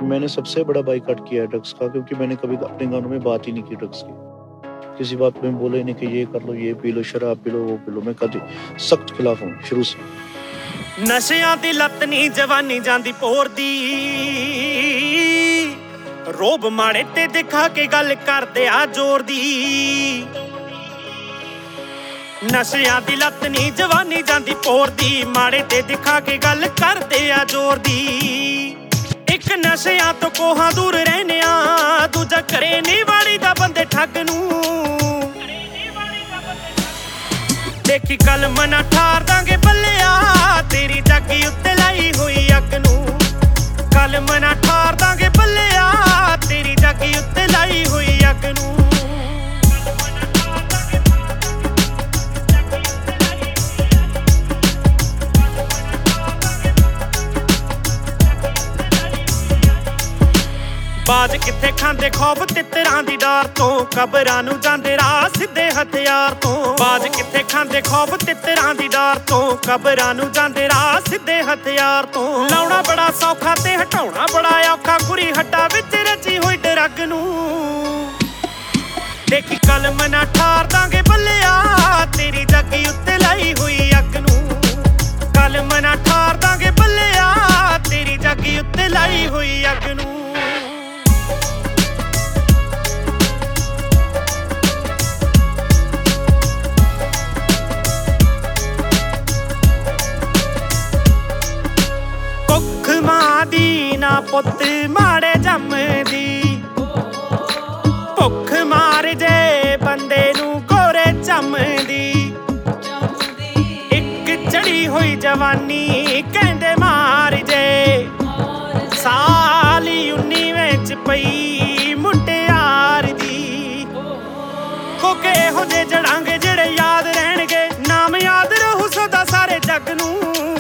मैंने सबसे बड़ा बाइकआउट किया है ड्रग्स का, क्योंकि मैंने कभी अपने गानों में बात ही नहीं की ड्रग्स की। किसी बात में बोले नहीं कि ये कर लो, ये पी लो, शराब पी लो, वो पी लो। मैं कभी सख्त खिलाफ हूँ शुरू से। नशियां दी लत नी जवानी जांदी पोर दी, रोब माड़े ते दिखा के गल करदे आ जोर दी। नशियां दी लत नी जवानी जांदी पोर दी, माड़े ते दिखा के गल करदे आ जोर दी। एक नशियां तो कोहां दूर रहने आ, दूजा करे नी वाली दा बंदे ठग नूं। देखी कलम ना ठार दांगे बल्लिया, तेरी जागी उत्ते लाई हुई अग नूं। कलम ना ठार दांगे बल्लिया, तेरी जागी उत्ते लाई हुई अग नूं। बाज किथे खांदे खौफ तितरां दी डार तो, कबरां नूं जांदे राह सिद्धे हथियार तो। बाज किथे खांदे खौफ तितरां दी डार तो, कबरां नूं जांदे राह सिद्धे हथियार तो। लाउणा बड़ा सौखा ते हटाउणा बड़ा औखा, कुरी हड्डा विच रची होई डरग नूं। देखी कलम ना ठार दांगे बल्लिया, तेरी जागी उत्ते लाई हुई अग नूं। कलम ना ठार दांगे बल्लिया, तेरी जागी उत्ते लाई हुई अग नूं। मां दी ना पुत माड़े जमदी, भुख मार जे बंदे नूं गोरे चमदी। एक चढ़ी हुई जवानी कहंदे मार जे, साली 19 च पई मुंडियार दी। कोके हो जे जड़ांगे जेड़े याद रहणगे, नाम याद रहू सदा सारे जग नूं।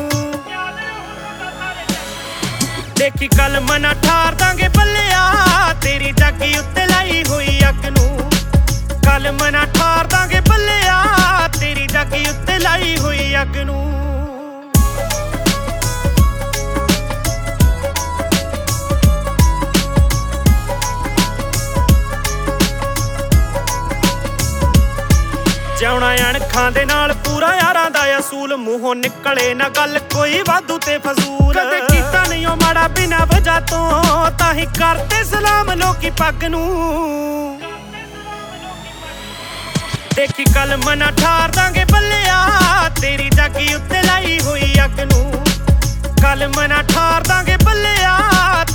देखी कलम ना ठार दांगे बल्लिया, तेरी जागी उत्ते लाई हुई अग नूं। कलम ना ठार दांगे बल्लिया, तेरी जागी उत्ते लाई हुई अग नूं। ਜਿਉਣਾ ਅਣਖਾਂ ਦੇ ਨਾਲ ਪੂਰਾ ਯਾਰਾਂ ਦਾ ਅਸੂਲ, ਮੂੰਹੋਂ ਨਿਕਲੇ ਨਾ ਗੱਲ ਕੋਈ ਵਾਧੂ ਤੇ ਫਜ਼ੂਲ। ਕਦੇ ਕੀਤਾ ਨਹੀਂ ਉਹ ਮਾੜਾ ਬਿਨਾਂ ਵਜ੍ਹਾ ਤੋਂ, ਤਾਂ ਹੀ ਕਰਦੇ ਸਲਾਮ ਲੋਕੀ ਪੱਗ ਨੂੰ। ਦੇਖੀ ਕਲਮ ਨਾ ਠਾਰ ਦਾਂਗੇ ਬੱਲਿਆ, ਤੇਰੀ ਜਾਗੀ ਉੱਤੇ ਲਾਈ ਹੋਈ ਅਗ ਨੂੰ। ਕਲਮ ਨਾ ਠਾਰ ਦਾਂਗੇ ਬੱਲਿਆ,